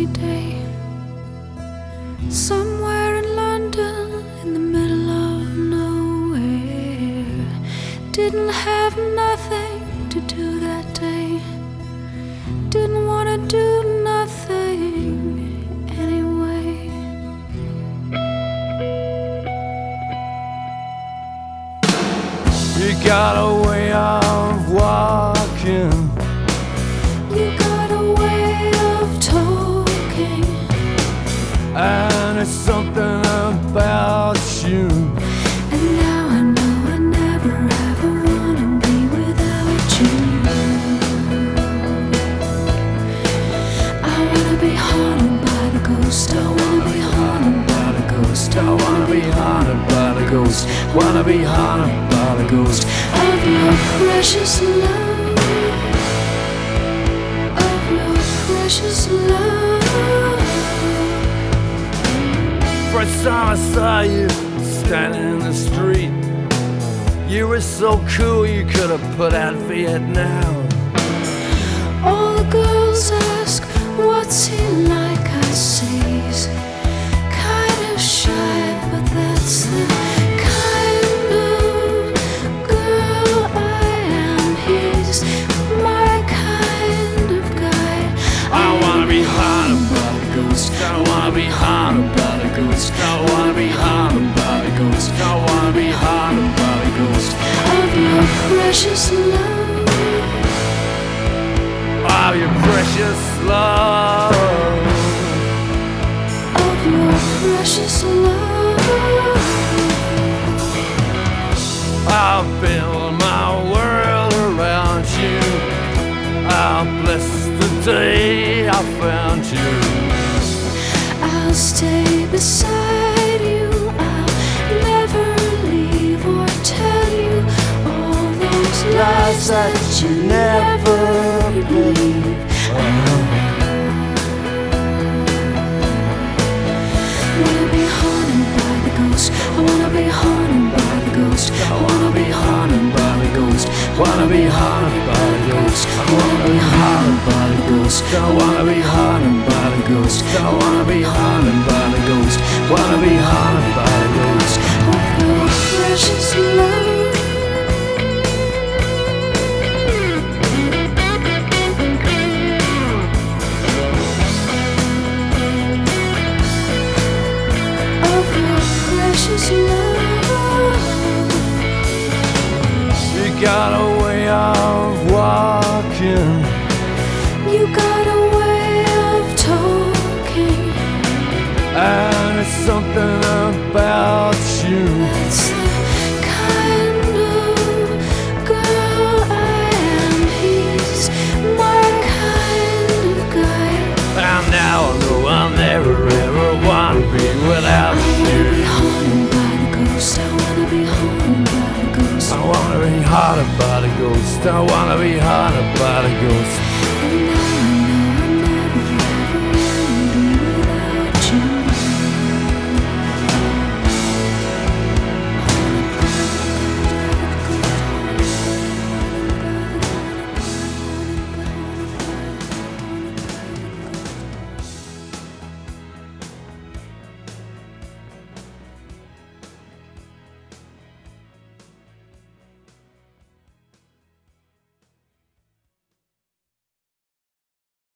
sunny day, somewhere in London, in the middle of nowhere. Didn't have nothing to do that day, didn't want to do nothing anyway. You got a way of walking, You got a way of talking, and it's something about you. and now I know I never ever wanna be without you. I wanna be haunted by the ghost, I wanna be haunted by the ghost, I wanna be haunted by the ghost, wanna be haunted by the ghost of your precious love, of your precious love. First time I saw you standing in the street, you were so cool you could have put out Vietnam. All the girls ask, what's he like? I say he's kinda shy, but that's the kind of girl I am. He's my kind of guy. I wanna be haunted by the ghost, I wanna be haunted by the ghost, I wanna be haunted by the ghost, I wanna be haunted by the ghost of your precious love, of your precious love. of your precious love. I'll build my world around you, I'll bless the day I found you. I'll stay beside you, I'll never leave or tell you all those lies that you never believe. Wanna be haunted by the ghost, I wanna be haunted by the ghost, I wanna be haunted by the ghost, wanna be haunted by the ghost, I wanna be haunted by the ghost, I wanna be haunted by the ghost, I wanna be haunted by the ghost, wanna be haunted by the ghost of your precious love. Of your precious love. You got a way of walking, You got a way of talking, and it's something about you. that's the kind of girl I am. He's my kind of guy. And now I know I'll never ever wanna be without I wanna be you. haunted by the ghost, I wanna be haunted by the ghost I wanna be haunted by the ghost, I wanna be haunted by the ghost.